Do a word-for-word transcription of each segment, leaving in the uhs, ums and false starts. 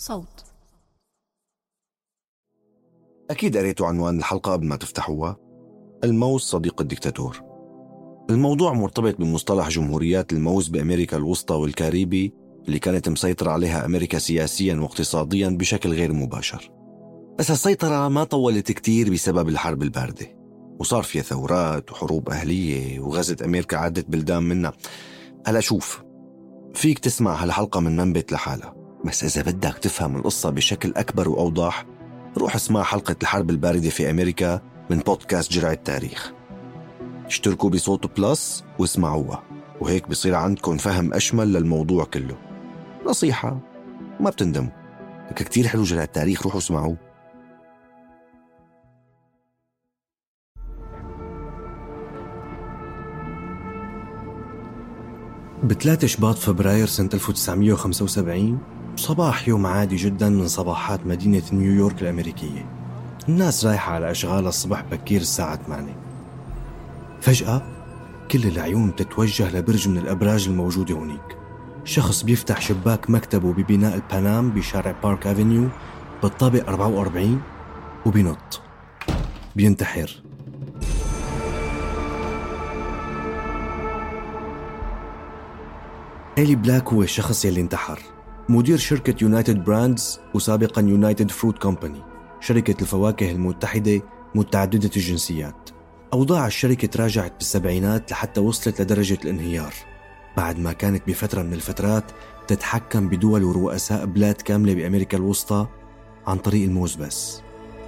صوت. أكيد قريتوا عنوان الحلقة قبل ما تفتحوها. الموز صديق الدكتاتور. الموضوع مرتبط بمصطلح جمهوريات الموز بأمريكا الوسطى والكاريبي اللي كانت مسيطرة عليها أمريكا سياسياً واقتصادياً بشكل غير مباشر. بس السيطرة ما طولت كتير بسبب الحرب الباردة، وصار فيها ثورات وحروب أهلية وغزت أمريكا عدة بلدان منها. هلا شوف، فيك تسمع هالحلقة من منبت لحالها، بس إذا بدك تفهم القصة بشكل أكبر وأوضح روح اسمع حلقة الحرب الباردة في أمريكا من بودكاست جرعة تاريخ. اشتركوا بصوت بلس واسمعوها، وهيك بصير عندكم فهم أشمل للموضوع كله. نصيحة ما بتندموا، لك كتير حلو جرعة التاريخ، روحوا اسمعوه. بثلاثة شباط فبراير سنة ألف وتسعمية وخمسة وسبعين، صباح يوم عادي جدا من صباحات مدينة نيويورك الأمريكية. الناس رايحة على أشغال الصبح بكير الساعة ثمانية. فجأة كل العيون بتتوجه لبرج من الأبراج الموجودة هناك. شخص بيفتح شباك مكتبه ببناء البانام بشارع بارك أفينيو بالطابق أربعة وأربعين وبينط بينتحر. إيلي بلاك هو الشخص يلي انتحر، مدير شركة يونايتد براندز وسابقا يونايتد فروت كومباني، شركة الفواكه المتحدة متعددة الجنسيات. أوضاع الشركة تراجعت بالسبعينات لحتى وصلت لدرجة الانهيار، بعد ما كانت بفترة من الفترات تتحكم بدول ورؤساء بلاد كاملة بأمريكا الوسطى عن طريق الموز بس.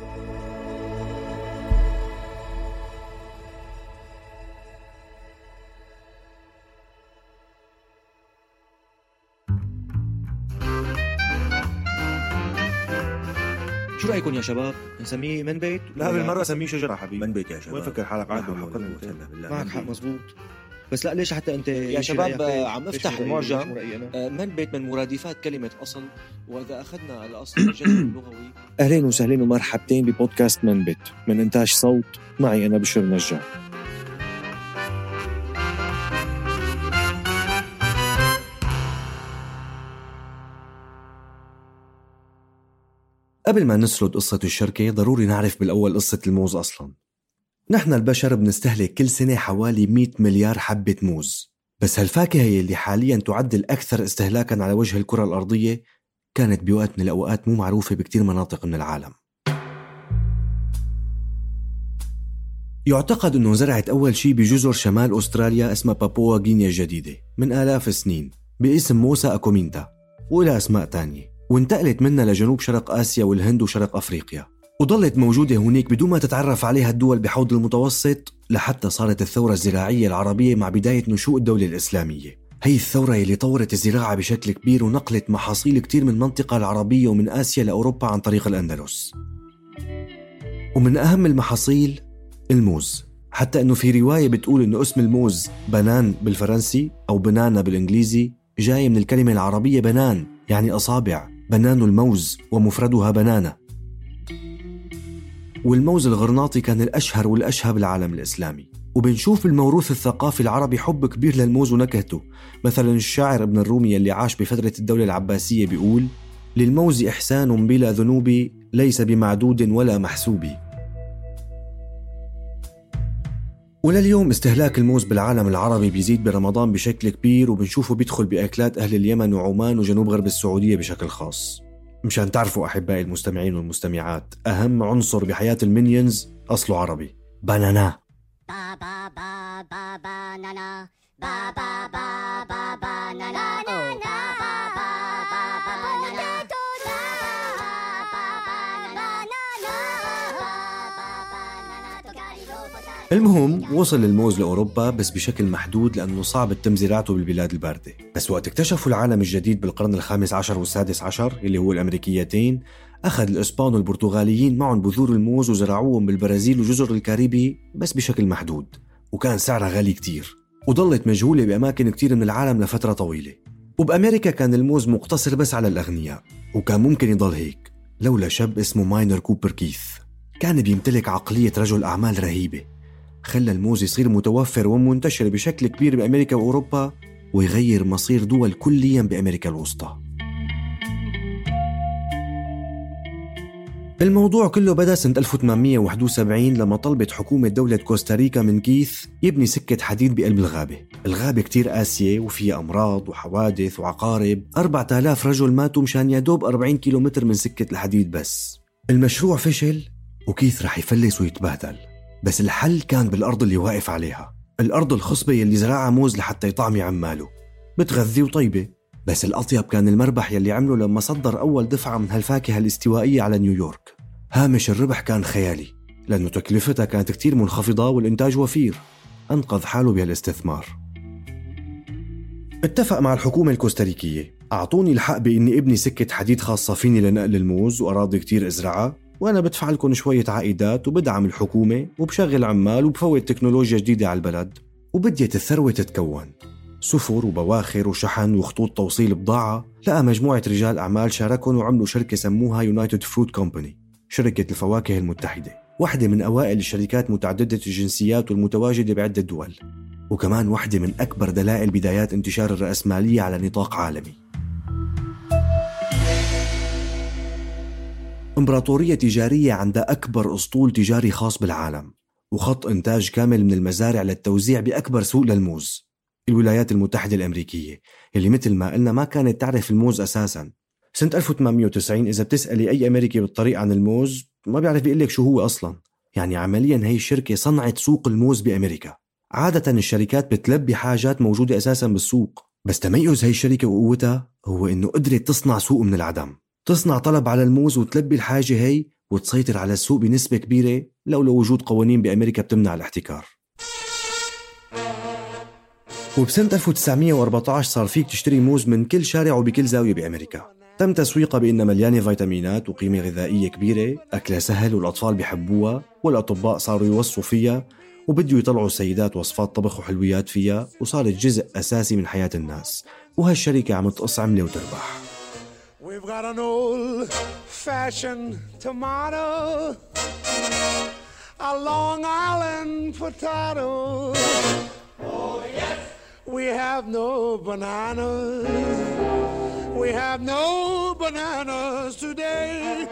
شو رأيكم يا شباب؟ نسميه من بيت؟ لا بالمرة سميه شجرة حبيبي. من بيت يا شباب. وين فكر حالك عاد بالله. معك حق مزبوط، بس لا ليش حتى انت يا شباب عم افتح المعجم. من بيت من مرادفات كلمة أصل، وإذا أخذنا الأصل الجذر اللغوي. أهلين وسهلين ومرحبتين ببودكاست من بيت من إنتاج صوت، معي أنا بشر نجار. قبل ما نسرد قصة الشركة ضروري نعرف بالأول قصة الموز أصلاً. نحن البشر بنستهلك كل سنة حوالي مئة مليار حبة موز، بس هالفاكهة اللي حالياً تعد الأكثر استهلاكاً على وجه الكرة الأرضية كانت بوقت من الأوقات مو معروفة بكتير مناطق من العالم. يعتقد أنه زرعت أول شيء بجزر شمال أستراليا اسمها بابوا غينيا الجديدة من آلاف السنين باسم موسى أكومينتا، وإلى أسماء تانية، وانتقلت منها لجنوب شرق آسيا والهند وشرق أفريقيا، وظلت موجودة هناك بدون ما تتعرف عليها الدول بحوض المتوسط لحتى صارت الثورة الزراعية العربية مع بداية نشوء الدولة الإسلامية. هي الثورة اللي طورت الزراعة بشكل كبير ونقلت محاصيل كتير من المنطقة العربية ومن آسيا لأوروبا عن طريق الأندلس. ومن أهم المحاصيل الموز، حتى أنه في رواية بتقول أنه اسم الموز بنان بالفرنسي أو بنانا بالإنجليزي جاي من الكلمة العربية بنان يعني أصابع، بنان الموز ومفردها بنانة. والموز الغرناطي كان الأشهر والأشهى بالعالم الإسلامي، وبنشوف بالموروث الثقافي العربي حب كبير للموز ونكهته. مثلا الشاعر ابن الرومي اللي عاش بفترة الدولة العباسية بيقول: للموز إحسان بلا ذنوب ليس بمعدود ولا محسوب. ولليوم استهلاك الموز بالعالم العربي بيزيد برمضان بشكل كبير، وبنشوفه بيدخل بأكلات أهل اليمن وعمان وجنوب غرب السعودية بشكل خاص. مشان تعرفوا أحبائي المستمعين والمستمعات، أهم عنصر بحياة المينيونز أصله عربي، بانانا. با با با با بانانا با با با با بانانا با با با با بانانا. المهم وصل الموز لأوروبا بس بشكل محدود لأنه صعب التم زراعته بالبلاد الباردة. بس وقت اكتشفوا العالم الجديد بالقرن الخامس عشر والسادس عشر اللي هو الأمريكيتين، أخذ الإسبان والبرتغاليين معهم بذور الموز وزرعوهم بالبرازيل وجزر الكاريبي بس بشكل محدود، وكان سعرها غالي كتير، وضلت مجهولة بأماكن كتير من العالم لفترة طويلة. وبأمريكا كان الموز مقتصر بس على الأغنياء، وكان ممكن يضل هيك لولا شاب اسمه ماينر كوبر كيث. كان بيمتلك عقلية رجل أعمال رهيبة، خلى الموز يصير متوفر ومنتشر بشكل كبير بأمريكا وأوروبا، ويغير مصير دول كليا بأمريكا الوسطى. الموضوع كله بدأ سنة ألف وثمانمية وواحد وسبعين لما طلبت حكومة دولة كوستاريكا من كيث يبني سكة حديد بقلب الغابة. الغابة كتير قاسية وفيها أمراض وحوادث وعقارب. أربعة آلاف رجل ماتوا مشان يدوب أربعين كيلومتر من سكة الحديد بس. المشروع فشل وكيث رح يفلس ويتبهدل. بس الحل كان بالأرض اللي واقف عليها، الأرض الخصبة يلي زرعها موز لحتى يطعمي عماله، بتغذي وطيبة. بس الأطيب كان المربح يلي عمله لما صدر أول دفعة من هالفاكهة الاستوائية على نيويورك. هامش الربح كان خيالي لأنه تكلفتها كانت كتير منخفضة والإنتاج وفير. أنقذ حاله بهالاستثمار. اتفق مع الحكومة الكوستاريكية، أعطوني الحق بإني ابني سكة حديد خاصة فيني لنقل الموز وأراضي كتير أزرعها، وأنا بدفع لكم شوية عائدات وبدعم الحكومة وبشغل عمال وبفوت تكنولوجيا جديدة على البلد. وبديت الثروة تتكون، سفر وبواخر وشحن وخطوط توصيل بضاعة. لقى مجموعة رجال أعمال شاركون وعملوا شركة سموها يونايتد فروت كومباني، شركة الفواكه المتحدة، واحدة من أوائل الشركات متعددة الجنسيات والمتواجدة بعدة دول، وكمان واحدة من أكبر دلائل بدايات انتشار الرأسمالية على نطاق عالمي. إمبراطورية تجارية عندها أكبر أسطول تجاري خاص بالعالم، وخط إنتاج كامل من المزارع للتوزيع بأكبر سوق للموز، الولايات المتحدة الأمريكية، اللي مثل ما قلنا ما كانت تعرف الموز أساساً. سنة ألف وثمانمية وتسعين إذا بتسألي أي أمريكي بالطريق عن الموز ما بيعرف بيقلك شو هو أصلاً. يعني عملياً هي الشركة صنعت سوق الموز بأمريكا. عادة الشركات بتلبي حاجات موجودة أساساً بالسوق، بس تميز هي الشركة وقوتها هو إنه قدرت تصنع سوق من العدم، تصنع طلب على الموز وتلبي الحاجة هي وتسيطر على السوق بنسبة كبيرة لولا وجود قوانين بأمريكا بتمنع الاحتكار. وبسنة ألف وتسعمية وأربعة عشر صار فيك تشتري موز من كل شارع وبكل زاوية بأمريكا. تم تسويقها بأنها مليانة فيتامينات وقيمة غذائية كبيرة، أكلها سهل والأطفال بيحبوها، والأطباء صاروا يوصوا فيها وبدوا يطلعوا السيدات وصفات طبخ وحلويات فيها، وصارت جزء أساسي من حياة الناس. وهالشركة عم تقص عملة وتربح. We've got an old-fashioned tomato, a Long Island potato. Oh yes. We have no bananas. We have no bananas today.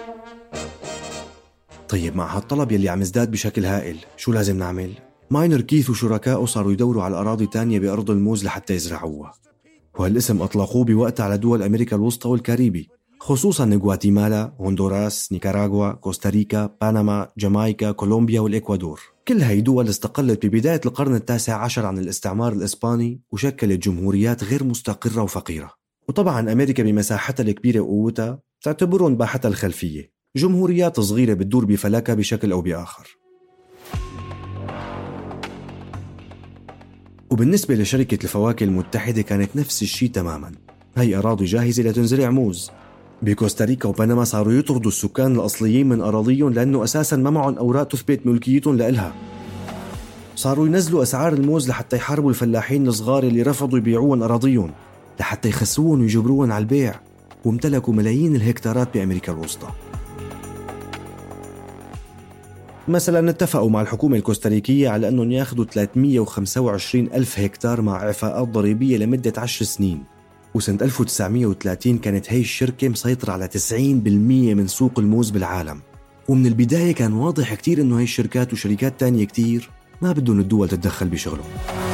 طيب مع هالطلب يلي عم يزداد بشكل هائل شو لازم نعمل؟ ماينر كيث وشركائه صاروا يدوروا على أراضي تانية بأرض الموز لحتى يزرعوها، وهالاسم أطلقوه بوقتها على دول أمريكا الوسطى والكاريبي، خصوصاً غواتيمالا، هندوراس، نيكاراغوا، كوستاريكا، بنما، جامايكا، كولومبيا والإكوادور. كل هاي دول استقلت ببداية القرن التاسع عشر عن الاستعمار الإسباني وشكلت جمهوريات غير مستقرة وفقيرة. وطبعاً أمريكا بمساحتها الكبيرة وقوتها تعتبرون باحتها الخلفية جمهوريات صغيرة بتدور بفلكها بشكل أو بآخر. وبالنسبة لشركة الفواكه المتحدة كانت نفس الشيء تماماً، هي أراضي جاهزة لتنزرع موز. بكوستاريكا وبنما صاروا يطردوا السكان الأصليين من أراضيهم لأنه أساساً ما معهم أوراق تثبت ملكيتهم لإلها. صاروا ينزلوا أسعار الموز لحتى يحاربوا الفلاحين الصغار اللي رفضوا يبيعون أراضيهم، لحتى يخسوهم ويجبروهم على البيع، وامتلكوا ملايين الهكتارات بأمريكا الوسطى. مثلا اتفقوا مع الحكومة الكوستاريكية على أنهم ياخدوا ثلاثمية وخمسة وعشرين ألف هكتار مع إعفاءات ضريبية لمدة عشر سنين. وسنة ألف وتسعمية وثلاثين كانت هاي الشركة مسيطرة على تسعين بالمية من سوق الموز بالعالم. ومن البداية كان واضح كتير أنه هاي الشركات وشركات تانية كتير ما بدهم الدول تتدخل بشغلهم،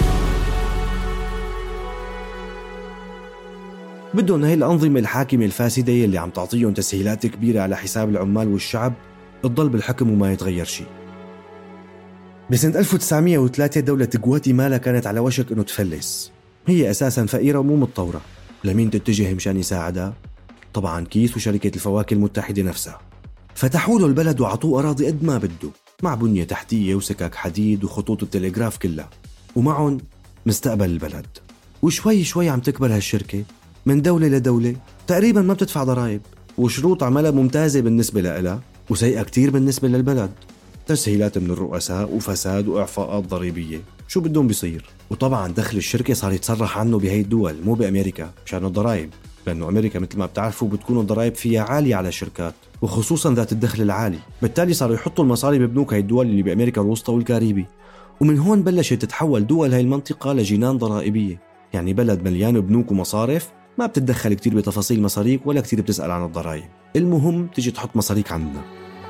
بدهم هاي الأنظمة الحاكمة الفاسدة اللي عم تعطيهم تسهيلات كبيرة على حساب العمال والشعب تضل بالحكم وما يتغير شيء. بسنة ألف وتسعمية وثلاثة دولة غواتيمالا كانت على وشك أنه تفلس، هي أساساً فقيرة ومو متطورة. لمين تتجه مشان يساعدها؟ طبعاً كيث وشركة الفواكه المتحدة نفسها. فتحوا له البلد وعطوه أراضي قد ما بده، مع بنية تحتية وسكك حديد وخطوط التلغراف كلها، ومعهم مستقبل البلد. وشوي شوي عم تكبر هالشركة من دولة لدولة، تقريباً ما بتدفع ضرائب، وشروط عملها ممتازة بالنسبة لها وسيئة كتير بالنسبة للبلد. تسهيلات من الرؤساء وفساد وإعفاءات ضريبية، شو بدهم بيصير؟ وطبعاً دخل الشركة صار يتصرح عنه بهاي الدول مو بأمريكا مشان الضرائب، لأنه أمريكا مثل ما بتعرفوا بتكون الضرائب فيها عالية على الشركات وخصوصاً ذات الدخل العالي، بالتالي صاروا يحطوا المصاري ببنوك هاي الدول اللي بأمريكا الوسطى والكاريبي. ومن هون بلشت تتحول دول هاي المنطقة لجنان ضرائبية، يعني بلد مليان بنوك ومصارف ما بتتدخل كتير بتفاصيل مصاريك ولا كتير بتسأل عن الضرائب، المهم تيجي تحط مصاريك عندنا.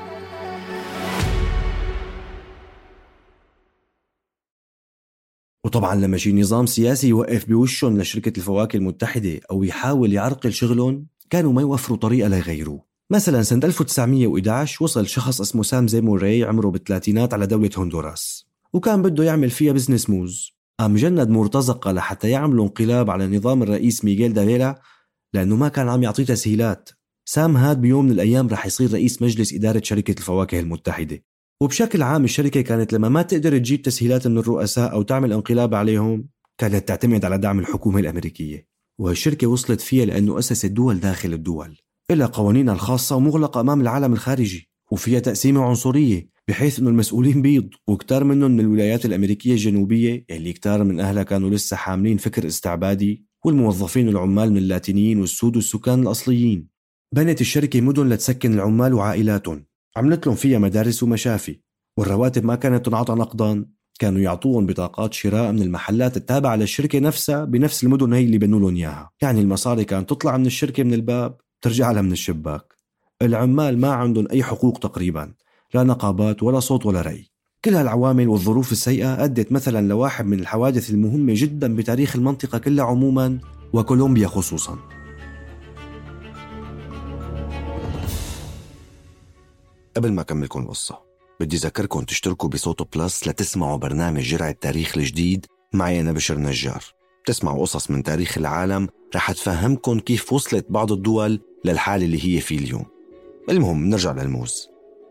وطبعا لما شي نظام سياسي يوقف بوشهم لشركة الفواكه المتحدة أو يحاول يعرقل شغلهم، كانوا ما يوفروا طريقة ليغيروه. مثلا سنة ألف وتسعمية وإحدى عشر وصل شخص اسمه سام زيموري عمره بالثلاثينات على دولة هندوراس، وكان بده يعمل فيها بزنس موز. قام جند مرتزقة لحتى يعملوا انقلاب على نظام الرئيس ميغيل دافيلا لأنه ما كان عم يعطيه تسهيلات. سام هاد بيوم من الأيام رح يصير رئيس مجلس إدارة شركة الفواكه المتحدة. وبشكل عام الشركة كانت لما ما تقدر تجيب تسهيلات من الرؤساء أو تعمل انقلاب عليهم كانت تعتمد على دعم الحكومة الأمريكية. وهالشركة وصلت فيها لأنه أسست دول داخل الدول إلى قوانينها الخاصة ومغلقة أمام العالم الخارجي، وفيها تقسيمة عنصرية بحيث أنه المسؤولين بيض وكتار منهم من الولايات الأمريكية الجنوبية اللي كتار من أهلها كانوا لسه حاملين فكر استعبادي، والموظفين والعمال من اللاتينيين والسود والسكان الأصليين. بنت الشركة مدن لتسكن العمال وعائلاتهم، عملت لهم فيها مدارس ومشافي، والرواتب ما كانت تنعطى نقداً، كانوا يعطوهم بطاقات شراء من المحلات التابعة للشركة نفسها بنفس المدن هي اللي بنوا لهم إياها. يعني المصاري كانت تطلع من الشركة من الباب ترجع لها من الشباك. العمال ما عندهم أي حقوق تقريباً، لا نقابات ولا صوت ولا رأي. كل هالعوامل والظروف السيئة أدت مثلاً لواحد من الحوادث المهمة جداً بتاريخ المنطقة كلها عموماً وكولومبيا خصوصاً. قبل ما أكملكم القصة بدي أذكركم تشتركوا بصوتو بلس لتسمعوا برنامج جرعة تاريخ الجديد معي أنا بشر نجار. تسمعوا قصص من تاريخ العالم رح تفهمكم كيف وصلت بعض الدول للحالة اللي هي فيه اليوم. المهم نرجع للموز.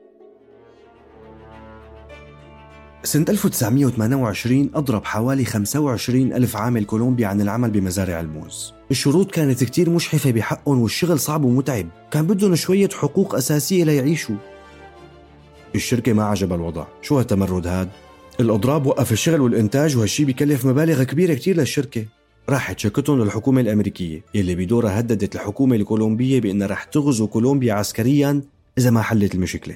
سنة ألف وتسعمية وثمانية وعشرين أضرب حوالي خمسة وعشرين ألف عامل كولومبيا عن العمل بمزارع الموز. الشروط كانت كتير مشحفة بحقهم والشغل صعب ومتعب، كان بدهم شوية حقوق أساسية ليعيشوا. الشركة ما عجب الوضع. شو هالتمرد هاد؟ الأضراب وقف الشغل والإنتاج، وهالشي بيكلف مبالغ كبيرة كتير للشركة. راحت شكتهم للحكومة الأمريكية يلي بدورها هددت الحكومة الكولومبية بأنها رح تغزو كولومبيا عسكرياً إذا ما حلت المشكلة.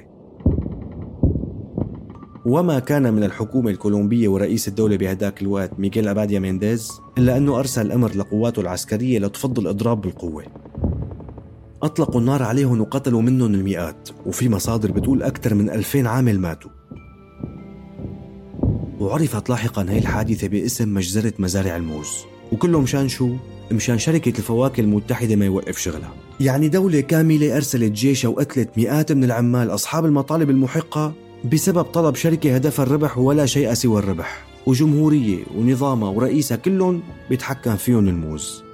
وما كان من الحكومة الكولومبية ورئيس الدولة بهداك الوقت ميغيل أباديا مينديز إلا أنه أرسل أمر لقواته العسكرية لتفضل الإضراب بالقوة. أطلقوا النار عليهم وقتلوا منهم المئات، وفي مصادر بتقول أكثر من ألفين عامل ماتوا. وعرفت لاحقاً هاي الحادثة باسم مجزرة مزارع الموز، وكله مشان شو؟ مشان شركة الفواكه المتحدة ما يوقف شغلها. يعني دولة كاملة أرسلت جيشها وقتلت مئات من العمال أصحاب المطالب المحقة بسبب طلب شركة هدفها الربح ولا شيء سوى الربح، وجمهورية ونظامها ورئيسها كلهم بيتحكم فيهم الموز.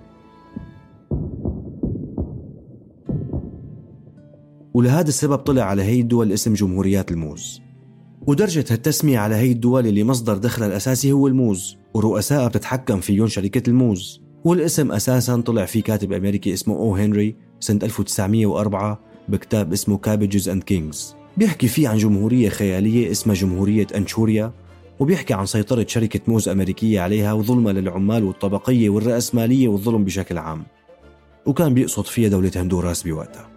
ولهذا السبب طلع على هي الدول اسم جمهوريات الموز، ودرجة هالتسمية على هي الدول اللي مصدر دخلها الأساسي هو الموز، ورؤسائها بتتحكم فيهم شركة الموز. والاسم أساساً طلع فيه كاتب أمريكي اسمه أو هنري سنة ألف وتسعمية وأربعة بكتاب اسمه كابجز أند كينجز، بيحكي فيه عن جمهورية خيالية اسمها جمهورية أنشوريا، وبيحكي عن سيطرة شركة موز أمريكية عليها وظلمها للعمال والطبقية والرأسمالية والظلم بشكل عام، وكان بيقصد فيها دولة هندوراس بوقتها.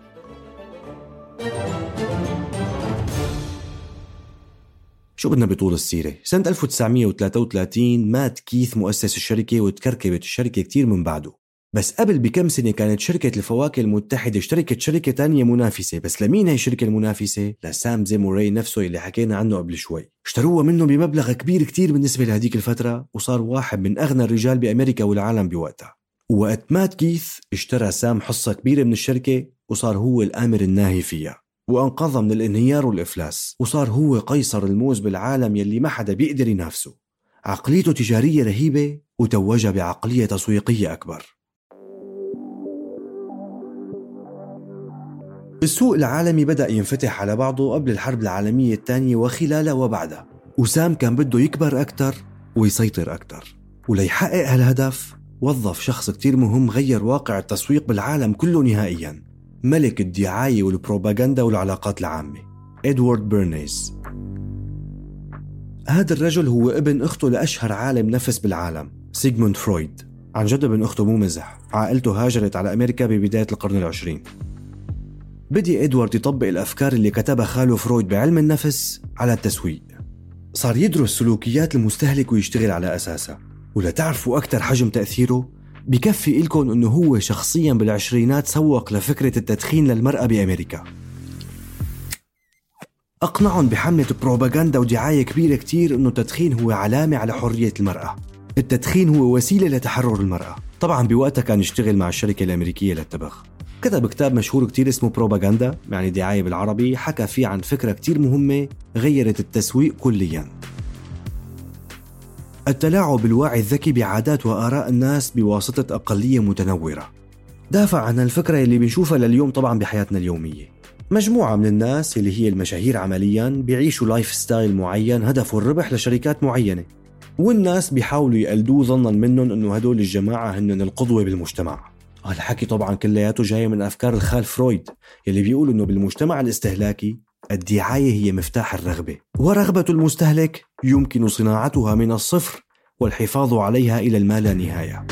شو بدنا بطول السيرة؟ سنة ألف وتسعمية وثلاثة وثلاثين مات كيث مؤسس الشركة وتكركبت الشركة كتير من بعده. بس قبل بكم سنة كانت شركة الفواكه المتحدة اشتركت شركة تانية منافسة. بس لمين هي الشركة المنافسة؟ لسام زيموري نفسه اللي حكينا عنه قبل شوي. اشتروها منه بمبلغ كبير كتير بالنسبة لهديك الفترة، وصار واحد من أغنى الرجال بأمريكا والعالم بوقتها. ووقت مات كيث اشترى سام حصة كبيرة من الشركة وصار هو الآمر الناهي فيها، وأنقذها من الانهيار والإفلاس، وصار هو قيصر الموز بالعالم يلي ما حدا بيقدر ينافسه. عقليته تجارية رهيبة وتوجها بعقلية تسويقية أكبر. السوق العالمي بدأ ينفتح على بعضه قبل الحرب العالمية الثانية وخلالها وبعدها، وسام كان بده يكبر أكتر ويسيطر أكتر. وليحقق هالهدف وظف شخص كتير مهم غير واقع التسويق بالعالم كله نهائياً، ملك الدعاية والبروباغندا والعلاقات العامة، إدوارد بيرنيز. هذا الرجل هو ابن أخته لأشهر عالم نفس بالعالم، سيغموند فرويد. عن جد ابن أخته، مو مزح. عائلته هاجرت على أمريكا ببداية القرن العشرين. بدي إدوارد يطبق الأفكار اللي كتبها خاله فرويد بعلم النفس على التسويق. صار يدرس سلوكيات المستهلك ويشتغل على أساسها. ولتعرفوا أكتر حجم تأثيره، بكفي إلكم أنه هو شخصياً بالعشرينات سوق لفكرة التدخين للمرأة بأمريكا. أقنعهم بحملة بروباغندا ودعاية كبيرة كتير إنه التدخين هو علامة على حرية المرأة. التدخين هو وسيلة لتحرر المرأة. طبعا بوقتها كان يشتغل مع الشركة الأمريكية للتبغ. كتب كتاب مشهور كتير اسمه بروباغندا، يعني دعاية بالعربي، حكى فيه عن فكرة كتير مهمة غيرت التسويق كلياً: التلاعب بالوعي الذكي بعادات وآراء الناس بواسطة أقلية متنورة. دافع عن الفكرة اللي بنشوفها لليوم طبعا بحياتنا اليومية. مجموعة من الناس اللي هي المشاهير عملياً بيعيشوا لايف ستايل معين هدفه الربح لشركات معينة، والناس بيحاولوا يقلدوه ظناً منهم أنه هدول الجماعة هن القدوة بالمجتمع. هالحكي طبعاً كلياته جاي من أفكار الخال فرويد اللي بيقول أنه بالمجتمع الاستهلاكي الدعاية هي مفتاح الرغبة، ورغبة المستهلك يمكن صناعتها من الصفر والحفاظ عليها إلى المال نهاية.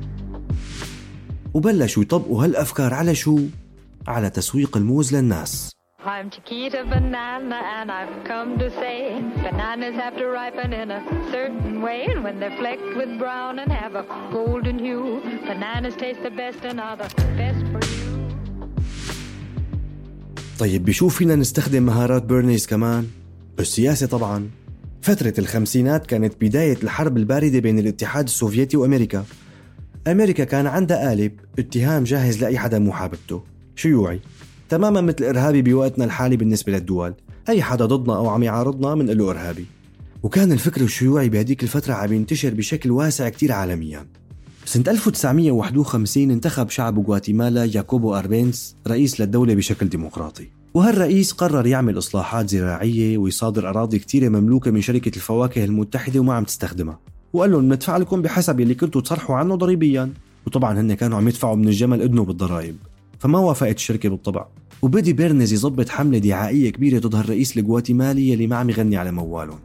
وبلشوا يطبقوا هالأفكار على شو؟ على تسويق الموز للناس. I'm Chiquita Banana and I've come to say bananas have to ripen in a certain way, and when they're flecked with brown and have a golden hue, bananas taste the best and are the best for you. طيب بشوف فينا نستخدم مهارات بيرنيز كمان؟ بالسياسة طبعا. فترة الخمسينات كانت بداية الحرب الباردة بين الاتحاد السوفيتي وأمريكا. أمريكا كان عندها قالب اتهام جاهز لأي حدا محاببته، شيوعي، تماما مثل إرهابي بوقتنا الحالي بالنسبة للدول. أي حدا ضدنا أو عم يعارضنا من له إرهابي. وكان الفكر الشيوعي بهديك الفترة عم ينتشر بشكل واسع كتير عالميا. سنة ألف وتسعمية وواحد وخمسين انتخب شعب غواتيمالا ياكوبو أربينز رئيس للدولة بشكل ديمقراطي، وهالرئيس قرر يعمل إصلاحات زراعية ويصادر أراضي كتيرة مملوكة من شركة الفواكه المتحدة وما عم تستخدمها، وقال لهم ندفع لكم بحسب اللي كنتوا تصرحوا عنه ضريبيا. وطبعا هن كانوا عم يدفعوا من الجمل إذنه بالضرائب، فما وافقت الشركة بالطبع. وبدي بيرنيز يضبط حملة دعائية كبيرة ضد الرئيس الغواتيمالي اللي ما عم يغني على موالهم.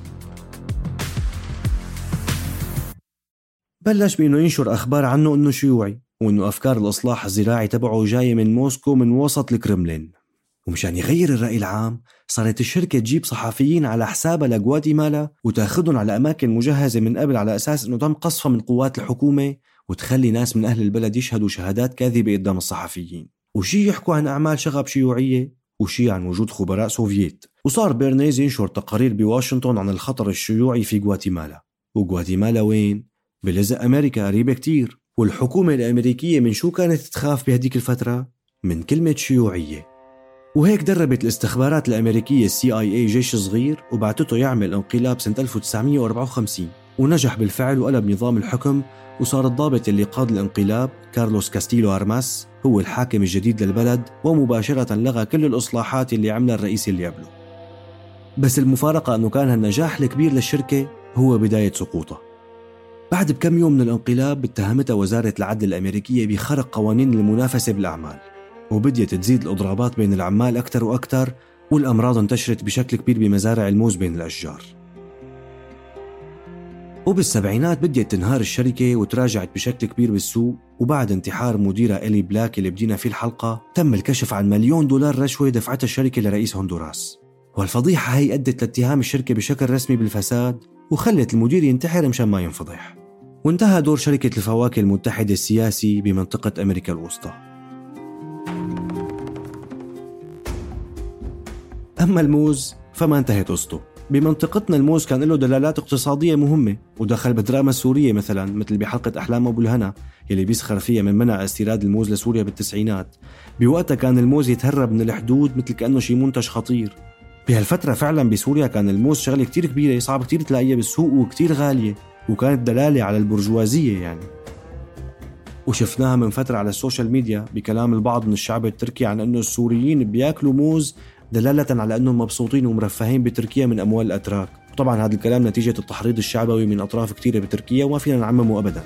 بلش بأنه ينشر أخبار عنه أنه شيوعي، وأنه أفكار الإصلاح الزراعي تبعه جاية من موسكو من وسط الكرملين. ومشان يغير الرأي العام صارت الشركة تجيب صحفيين على حسابها لغواتيمالا وتاخدهم على أماكن مجهزة من قبل على أساس أنه تم قصفها من قوات الحكومة، وتخلي ناس من أهل البلد يشهدوا شهادات كاذبة قدام الصحفيين، وشي يحكوا عن أعمال شغب شيوعية وشي عن وجود خبراء سوفييت. وصار بيرنيز ينشر تقارير بواشنطن عن الخطر الشيوعي في غواتيمالا. وغواتيمالا وين؟ بلزق أمريكا قريبة كتير. والحكومة الأمريكية من شو كانت تخاف بهديك الفترة؟ من كلمة شيوعية. وهيك دربت الاستخبارات الأمريكية السي آي اي جيش صغير وبعتته يعمل انقلاب سنة ألف وتسعمية وأربعة وخمسين، ونجح بالفعل وقلب نظام الحكم، وصار الضابط اللي قاد الانقلاب كارلوس كاستيلو أرماس هو الحاكم الجديد للبلد، ومباشرة لغى كل الإصلاحات اللي عملها الرئيس اللي قبله. بس المفارقة أنه كان هالنجاح الكبير للشركة هو بداية سقوطها. بعد بكم يوم من الانقلاب اتهمتها وزارة العدل الأمريكية بخرق قوانين المنافسة بالأعمال، وبديت تزيد الإضرابات بين العمال أكتر وأكتر، والأمراض انتشرت بشكل كبير بمزارع الموز بين الأشجار. وبالسبعينات بديت تنهار الشركة وتراجعت بشكل كبير بالسوق، وبعد انتحار مديرة إلي بلاك اللي بدينا فيه الحلقة تم الكشف عن مليون دولار رشوة دفعتها الشركة لرئيس هندوراس. والفضيحة هي أدت لاتهام الشركة بشكل رسمي بالفساد، وخلت المدير ينتحر مشان ما ينفضح. وانتهى دور شركة الفواكه المتحدة السياسي بمنطقة أمريكا الوسطى. أما الموز فما انتهت قصته. بمنطقتنا الموز كان له دلالات اقتصادية مهمة، ودخل بالدراما السورية مثلا مثل بحلقة أحلام أبو الهنا يلي بيسخر فيها من منع استيراد الموز لسوريا بالتسعينات. بوقتها كان الموز يتهرب من الحدود مثل كأنه شي منتج خطير. بهالفترة فعلا بسوريا كان الموز شغلة كتير كبيرة، صعب كتير تلاقيها بالسوق وكتير غالية، وكانت دلالة على البرجوازية يعني. وشفناها من فترة على السوشيال ميديا بكلام البعض من الشعب التركي عن أنه السوريين بياكلوا موز دلالة على أنهم مبسوطين ومرفهين بتركيا من أموال الأتراك. طبعا هذا الكلام نتيجة التحريض الشعبوي من أطراف كتيرة بتركيا وما فينا نعممه أبدا.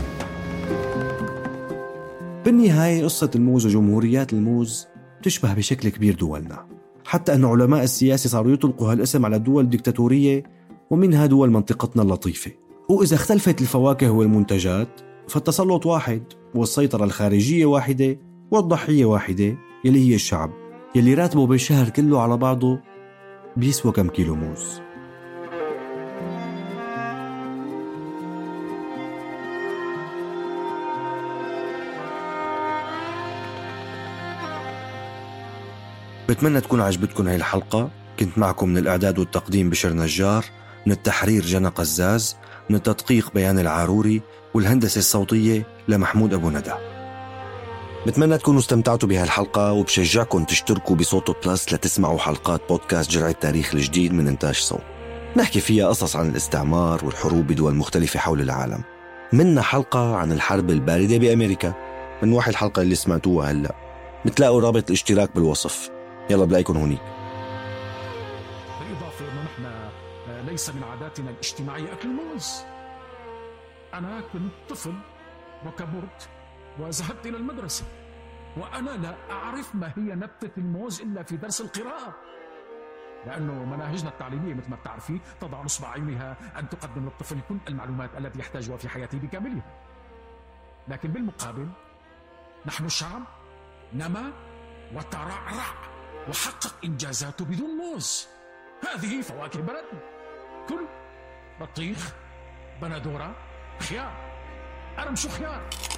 بالنهاية قصة الموز وجمهوريات الموز تشبه بشكل كبير دولنا، حتى أن علماء السياسة صاروا يطلقوا هالاسم على الدول الديكتاتورية ومنها دول منطقتنا اللطيفة. وإذا اختلفت الفواكه والمنتجات فالتسلط واحد، والسيطرة الخارجية واحدة، والضحية واحدة يلي هي الشعب يلي راتبه بالشهر كله على بعضه بيسوى كم كيلو موز. بتمنى تكون عجبتكم هاي الحلقة، كنت معكم من الإعداد والتقديم بشر نجار، من التحرير جنى قزاز، من التدقيق بيان العاروري، والهندسة الصوتية لمحمود أبو ندى. بتمنى تكونوا استمتعتوا بهالحلقة، وبشجعكم تشتركوا بصوتو بلس لتسمعوا حلقات بودكاست جرعة تاريخ الجديد من إنتاج صوت. نحكي فيها قصص عن الاستعمار والحروب بدول مختلفة حول العالم. منا حلقة عن الحرب الباردة بأمريكا من واحد الحلقة اللي سمعتوها هلأ. بتلاقوا رابط الاشتراك بالوصف. يلا بلاقيكم هونيك. بالإضافة أنه نحن ليس من عاداتنا الاجتماعية أكل الموز. أنا كنت طفل وكبرت وذهبت إلى المدرسة، وأنا لا أعرف ما هي نبتة الموز إلا في درس القراءة، لأنه مناهجنا التعليمية مثل ما بتعرفي تضع نصب عينها أن تقدم للطفل كل المعلومات التي يحتاجها في حياته بكاملها. لكن بالمقابل نحن شعب نما وترعرع وحقق إنجازاته بدون موز. هذه فواكه بلدنا، كل بطيخ، بندورة، خيار. أنا مش خيار.